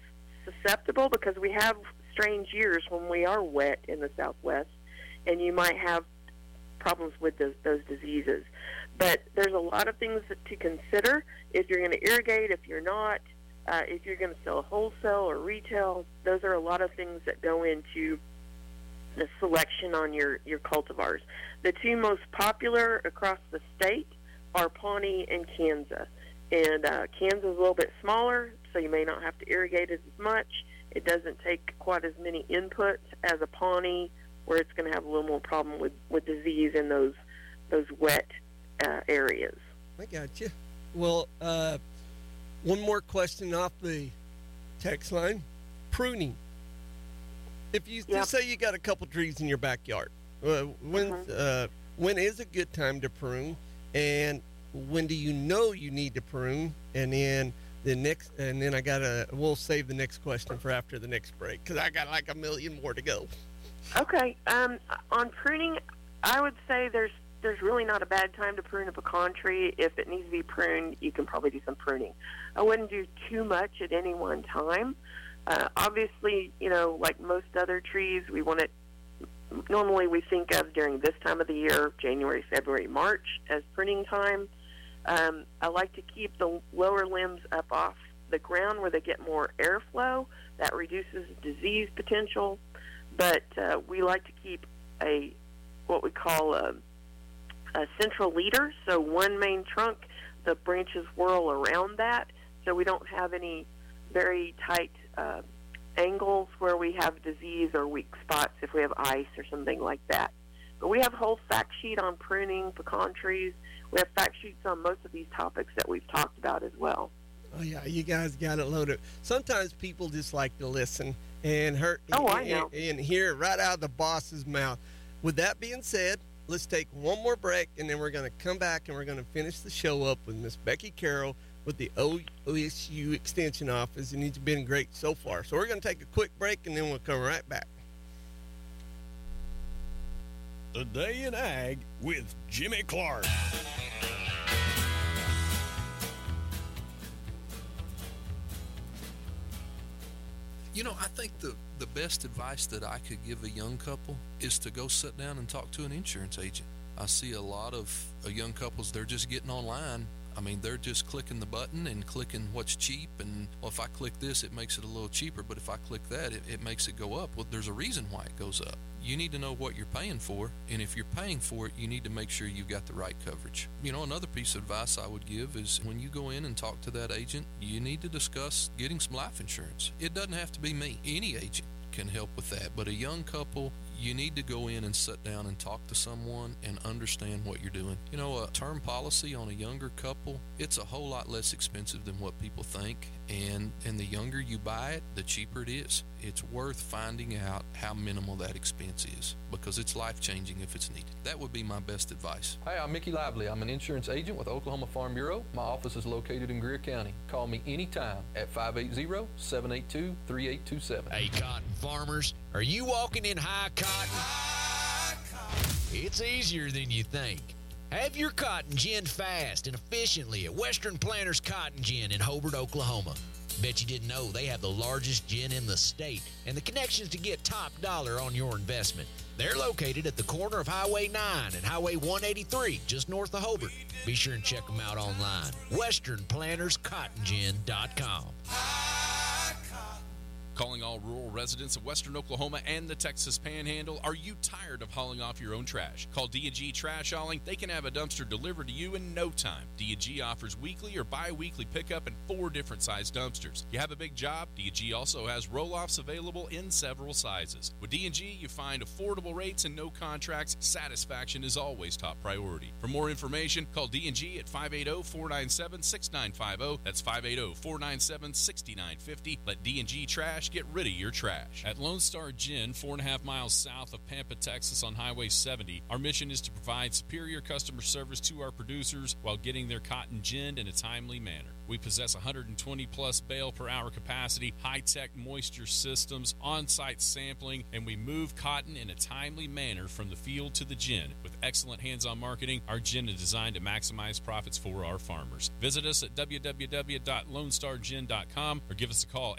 susceptible because we have strange years when we are wet in the Southwest, and you might have problems with those diseases. But there's a lot of things to consider if you're going to irrigate, if you're not, if you're going to sell wholesale or retail. Those are a lot of things that go into the selection on your cultivars. The two most popular across the state are Pawnee and Kansas. And Kansas is a little bit smaller, so you may not have to irrigate it as much. It doesn't take quite as many inputs as a Pawnee, where it's going to have a little more problem with disease in those wet areas. I got you. Well, one more question off the text line. Pruning. If you just say you got a couple trees in your backyard, when is a good time to prune, and when do you know you need to prune? And then we'll save the next question for after the next break, because I got like a million more to go. Okay. On pruning, I would say there's really not a bad time to prune a pecan tree. If it needs to be pruned, you can probably do some pruning. I wouldn't do too much at any one time. Obviously, like most other trees, normally we think of during this time of the year, January, February, March, as pruning time. I like to keep the lower limbs up off the ground where they get more airflow. That reduces disease potential. But we like to keep what we call a central leader. So one main trunk, the branches whirl around that, so we don't have any very tight angles where we have disease or weak spots if we have ice or something like that. But we have a whole fact sheet on pruning pecan trees. We have fact sheets on most of these topics that we've talked about as well. Oh, yeah, you guys got it loaded. Sometimes people just like to listen and hear it right out of the boss's mouth. With that being said, let's take one more break, and then we're going to come back and we're going to finish the show up with Miss Becky Carroll with the OSU Extension Office, and it's been great so far. So we're going to take a quick break, and then we'll come right back. The Day in Ag with Jimmy Clark. I think the best advice that I could give a young couple is to go sit down and talk to an insurance agent. I see a lot of young couples, they're just getting online. I mean, they're just clicking the button and clicking what's cheap, and if I click this, it makes it a little cheaper, but if I click that, it makes it go up. Well, there's a reason why it goes up. You need to know what you're paying for, and if you're paying for it, you need to make sure you've got the right coverage. Another piece of advice I would give is when you go in and talk to that agent, you need to discuss getting some life insurance. It doesn't have to be me. Any agent can help with that, but a young couple, you need to go in and sit down and talk to someone and understand what you're doing. A term policy on a younger couple, it's a whole lot less expensive than what people think, and the younger you buy it, the cheaper it is. It's worth finding out how minimal that expense is, because it's life-changing if it's needed. That would be my best advice. Hi, I'm Mickey Lively. I'm an insurance agent with Oklahoma Farm Bureau. My office is located in Greer County. Call me anytime at 580-782-3827. Hey, cotton farmers, are you walking in high cotton? It's easier than you think. Have your cotton ginned fast and efficiently at Western Planters Cotton Gin in Hobart, Oklahoma. Bet you didn't know they have the largest gin in the state and the connections to get top dollar on your investment. They're located at the corner of Highway 9 and Highway 183, just north of Hobart. Be sure and check them out online. WesternPlantersCottonGin.com. Calling all rural residents of Western Oklahoma and the Texas Panhandle, are you tired of hauling off your own trash? Call D&G Trash Hauling. They can have a dumpster delivered to you in no time. D&G offers weekly or bi-weekly pickup in 4 different size dumpsters. You have a big job? D&G also has roll-offs available in several sizes. With D&G, you find affordable rates and no contracts. Satisfaction is always top priority. For more information, call D&G at 580-497-6950. That's 580-497-6950. Let D&G Trash get rid of your trash. At Lone Star Gin, 4.5 miles south of Pampa, Texas on Highway 70, our mission is to provide superior customer service to our producers while getting their cotton ginned in a timely manner. We possess 120 plus bale per hour capacity, high-tech moisture systems, on-site sampling, and we move cotton in a timely manner from the field to the gin. With excellent hands-on marketing, our gin is designed to maximize profits for our farmers. Visit us at www.lonestargin.com or give us a call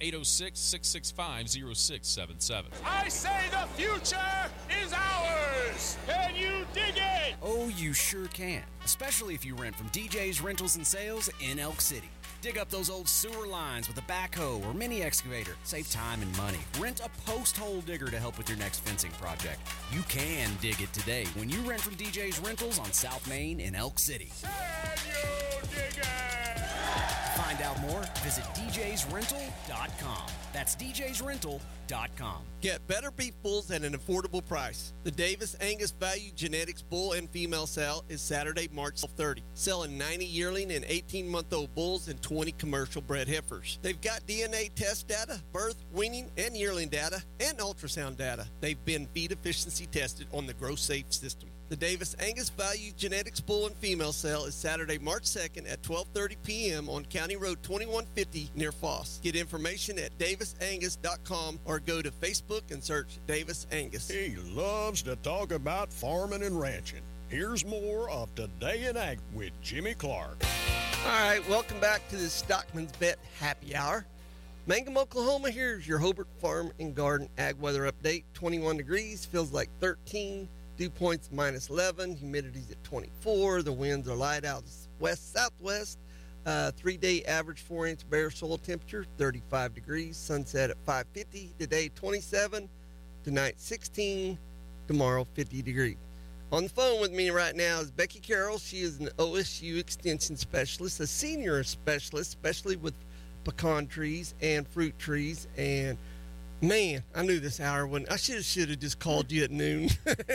806-665-0677. I say the future is ours! Can you dig it? Oh, you sure can, especially if you rent from DJ's Rentals and Sales in Elk City. Dig up those old sewer lines with a backhoe or mini excavator. Save time and money. Rent a post hole digger to help with your next fencing project. You can dig it today when you rent from DJ's Rentals on South Main in Elk City. Can you dig it? To find out more, visit djsrental.com. That's djsrental.com. Get better beef bulls at an affordable price. The Davis Angus Value Genetics Bull and Female Sale is Saturday, March 30. Selling 90 yearling and 18-month-old bulls and 20 commercial bred heifers. They've got DNA test data, birth, weaning, and yearling data, and ultrasound data. They've been feed efficiency tested on the Grow Safe system. The Davis Angus Value Genetics Bull and Female Sale is Saturday, March 2nd at 12:30 p.m. on County Road 2150 near Foss. Get information at davisangus.com or go to Facebook and search Davis Angus. He loves to talk about farming and ranching. Here's more of Today in Ag with Jimmy Clark. All right, welcome back to the Stockman's Bet Happy Hour. Mangum, Oklahoma, here's your Hobart Farm and Garden Ag Weather Update. 21 degrees, feels like 13. Dew points minus 11, humidity's at 24, the winds are light out west-southwest, 3-day average 4-inch bare soil temperature, 35 degrees, sunset at 5:50, today 27, tonight 16, tomorrow 50 degrees. On the phone with me right now is Becky Carroll. She is an OSU extension specialist, a senior specialist, especially with pecan trees and fruit trees. And man, I knew this hour when I should have just called you at noon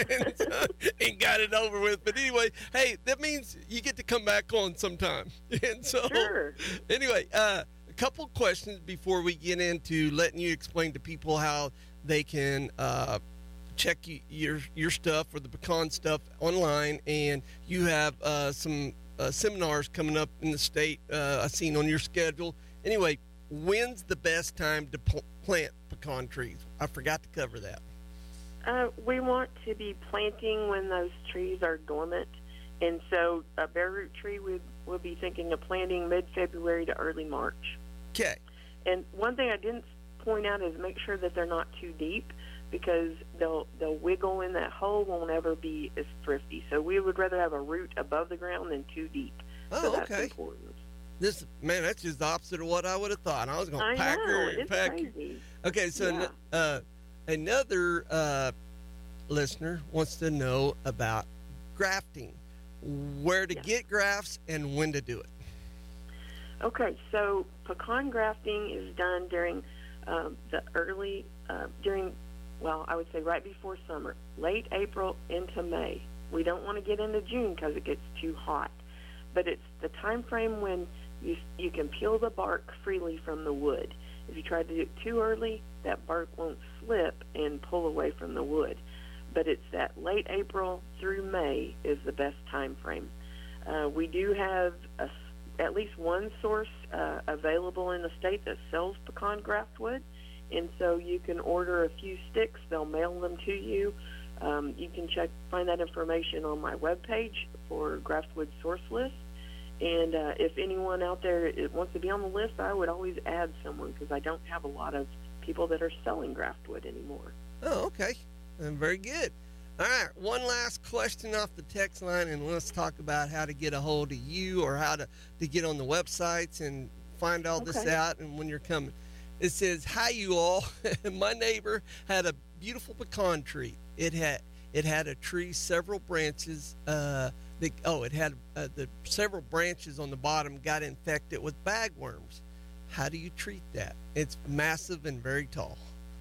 and got it over with. But anyway, hey, that means you get to come back on sometime. And so, Sure. Anyway, a couple questions before we get into letting you explain to people how they can check your stuff or the pecan stuff online. And you have some seminars coming up in the state I've seen on your schedule. Anyway, when's the best time to plant pecan trees? I forgot to cover that. We want to be planting when those trees are dormant. And so a bare root tree, we'll be thinking of planting mid-February to early March. Okay. And one thing I didn't point out is make sure that they're not too deep, because they'll wiggle in that hole, won't ever be as thrifty. So we would rather have a root above the ground than too deep. Oh, so that's okay. important. That's just the opposite of what I would have thought. I was going to pack her and it's pack. crazy. Okay, so another listener wants to know about grafting, where to get grafts and when to do it. Okay, so pecan grafting is done during the early, I would say right before summer, late April into May. We don't want to get into June because it gets too hot. But it's the time frame when you can peel the bark freely from the wood. If you try to do it too early, that bark won't slip and pull away from the wood. But it's that late April through May is the best time frame. We do have at least one source available in the state that sells pecan graft wood, and so you can order a few sticks. They'll mail them to you. You can find that information on my webpage for Graftwood Source List. And if anyone out there wants to be on the list, I would always add someone, because I don't have a lot of people that are selling graftwood anymore. Oh, okay. Very good. All right, one last question off the text line, and let's talk about how to get a hold of you or how to get on the websites and find all this out and when you're coming. It says, "Hi, you all. My neighbor had a beautiful pecan tree. It had a tree, several branches. It had the several branches on the bottom got infected with bagworms. How do you treat that? It's massive and very tall."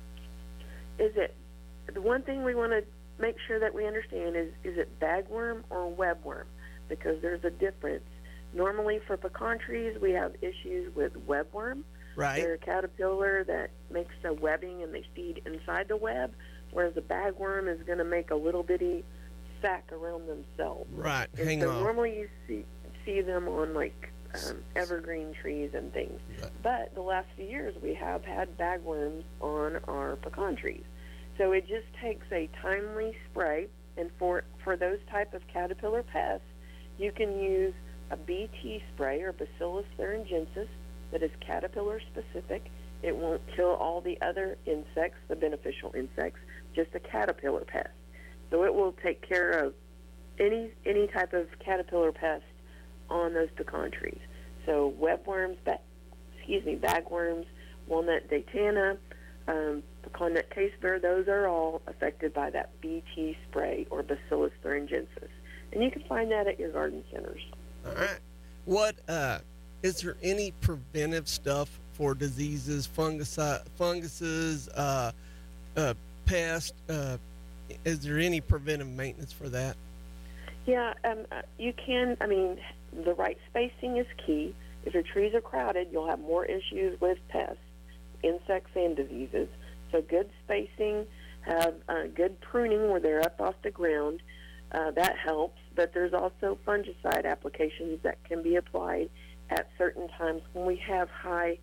The one thing we want to make sure that we understand is it bagworm or webworm? Because there's a difference. Normally for pecan trees, we have issues with webworm. Right. They're a caterpillar that makes a webbing and they feed inside the web, whereas the bagworm is going to make a little bitty sac around themselves. Right. And Hang so on. normally you see them on like evergreen trees and things. But the last few years, we have had bagworms on our pecan trees. So it just takes a timely spray, and for those type of caterpillar pests, you can use a BT spray or Bacillus thuringiensis that is caterpillar specific. It won't kill all the other insects, the beneficial insects, just a caterpillar pest. So it will take care of any type of caterpillar pest on those pecan trees. So webworms, bagworms, walnut datana, pecan nut case bear, those are all affected by that BT spray or Bacillus thuringiensis. And you can find that at your garden centers. All right. What is there any preventive stuff for diseases, funguses, pests? Is there any preventive maintenance for that? Yeah, you can. I mean, the right spacing is key. If your trees are crowded, you'll have more issues with pests, insects, and diseases. So good spacing, have good pruning where they're up off the ground. That helps. But there's also fungicide applications that can be applied at certain times when we have high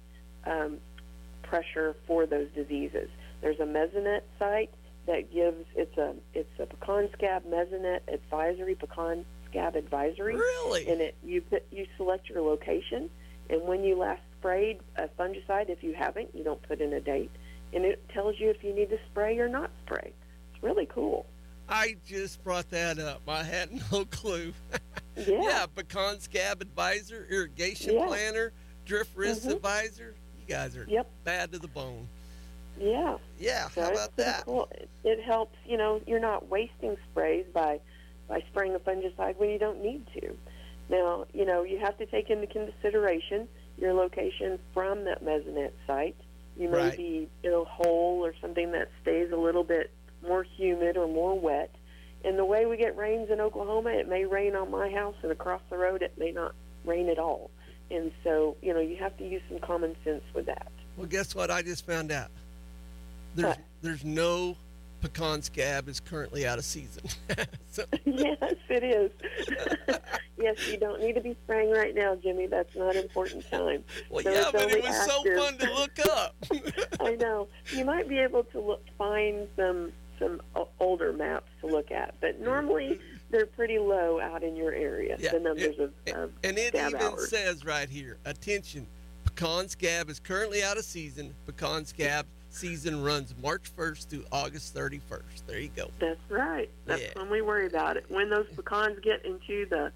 pressure for those diseases. There's a Mesonet site that gives it's a pecan scab Mesonet advisory, pecan scab advisory. Really? And you select your location, and when you last sprayed a fungicide, if you haven't, you don't put in a date, and it tells you if you need to spray or not spray. It's really cool. I just brought that up. I had no clue. Yeah. Pecan scab advisor, irrigation planner, drift risk advisor. You guys are bad to the bone. Yeah. Yeah. So how about that? Cool. It helps. You're not wasting sprays by spraying a fungicide when you don't need to. Now, you have to take into consideration your location from that Mesonet site. You may be in a hole or something that stays a little bit more humid or more wet. And the way we get rains in Oklahoma, it may rain on my house, and across the road it may not rain at all. And so, you have to use some common sense with that. Well, guess what? I just found out. There's no pecan scab is currently out of season. Yes, it is. Yes, you don't need to be spraying right now, Jimmy. That's not important time. Well, so yeah, but it was so fun to look up. I know. You might be able to find some older maps to look at, but normally they're pretty low out in your area, the numbers of and it scab even hours. says right here, attention, pecan scab is currently out of season. Pecan scab season runs March 1st through August 31st. There you go. That's right. That's when we worry about it. When those pecans get into the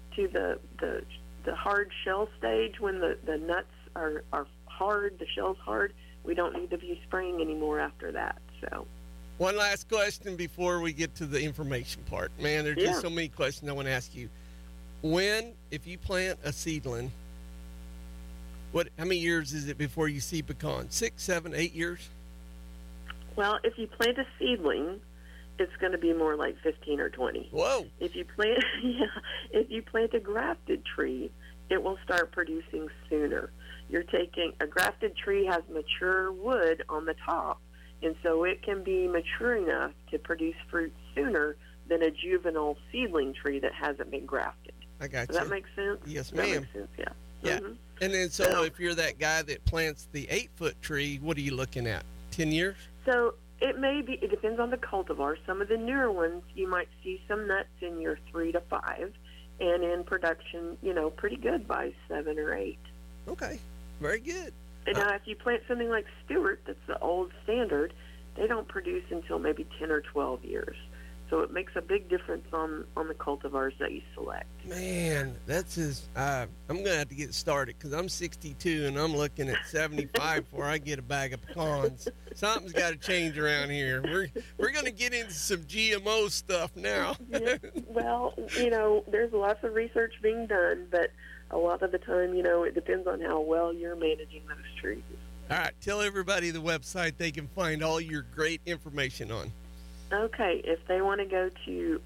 hard shell stage, when the nuts are hard, the shell's hard, we don't need to be spraying anymore after that. So. One last question before we get to the information part. Man, there's just so many questions I want to ask you. If you plant a seedling, how many years is it before you see pecan? 6, 7, 8 years? Well, if you plant a seedling, it's going to be more like 15 or 20. Whoa! If you plant a grafted tree, it will start producing sooner. A grafted tree has mature wood on the top, and so it can be mature enough to produce fruit sooner than a juvenile seedling tree that hasn't been grafted. I got you. Does that make sense? Yes, That ma'am. makes sense, yeah. Yeah. Mhm. And then so if you're that guy that plants the 8-foot tree, what are you looking at? 10 years? So it depends on the cultivar. Some of the newer ones, you might see some nuts in year 3 to 5, and in production, pretty good by 7 or 8. Okay, very good. And now if you plant something like Stewart, that's the old standard, they don't produce until maybe 10 or 12 years. So it makes a big difference on the cultivars that you select. Man, I'm going to have to get started because I'm 62 and I'm looking at 75 before I get a bag of pecans. Something's got to change around here. We're going to get into some GMO stuff now. Yeah. Well, there's lots of research being done, but a lot of the time, it depends on how well you're managing those trees. All right, tell everybody the website they can find all your great information on. Okay, if they want to go to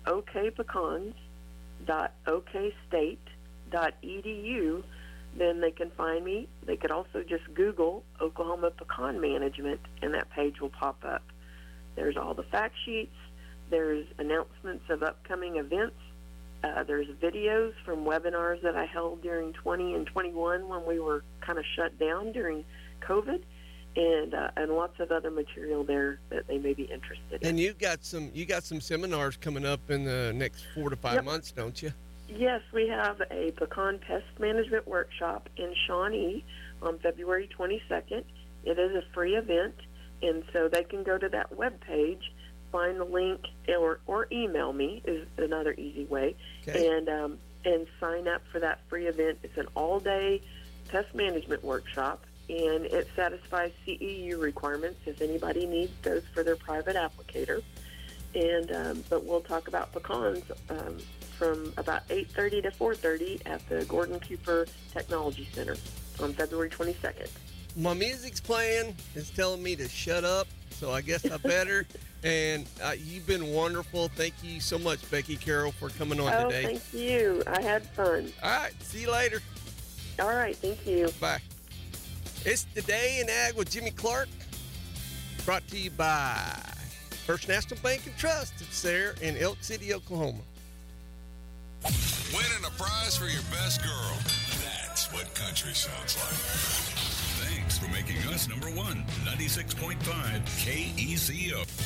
okpecans.okstate.edu, then they can find me. They could also just Google Oklahoma Pecan Management, and that page will pop up. There's all the fact sheets. There's announcements of upcoming events, There's videos from webinars that I held during 20 and 21 when we were kind of shut down during COVID, and lots of other material there that they may be interested in. And you got some seminars coming up in the next 4 to 5 months, don't you? Yes, we have a pecan pest management workshop in Shawnee on February 22nd. It is a free event, and so they can go to that webpage, find the link, or email me is another easy way, and sign up for that free event. It's an all-day pest management workshop, and it satisfies CEU requirements if anybody needs those for their private applicator. And but we'll talk about pecans from about 8:30 to 4:30 at the Gordon Cooper Technology Center on February 22nd. My music's playing. It's telling me to shut up, so I guess I better. And you've been wonderful. Thank you so much, Becky Carroll, for coming on today. Thank you. I had fun. All right. See you later. All right. Thank you. Bye. It's Today in Ag with Jimmy Clark, brought to you by First National Bank and Trust. It's there in Elk City, Oklahoma. Winning a prize for your best girl. That's what country sounds like. Thanks for making us number one, 96.5 KECO.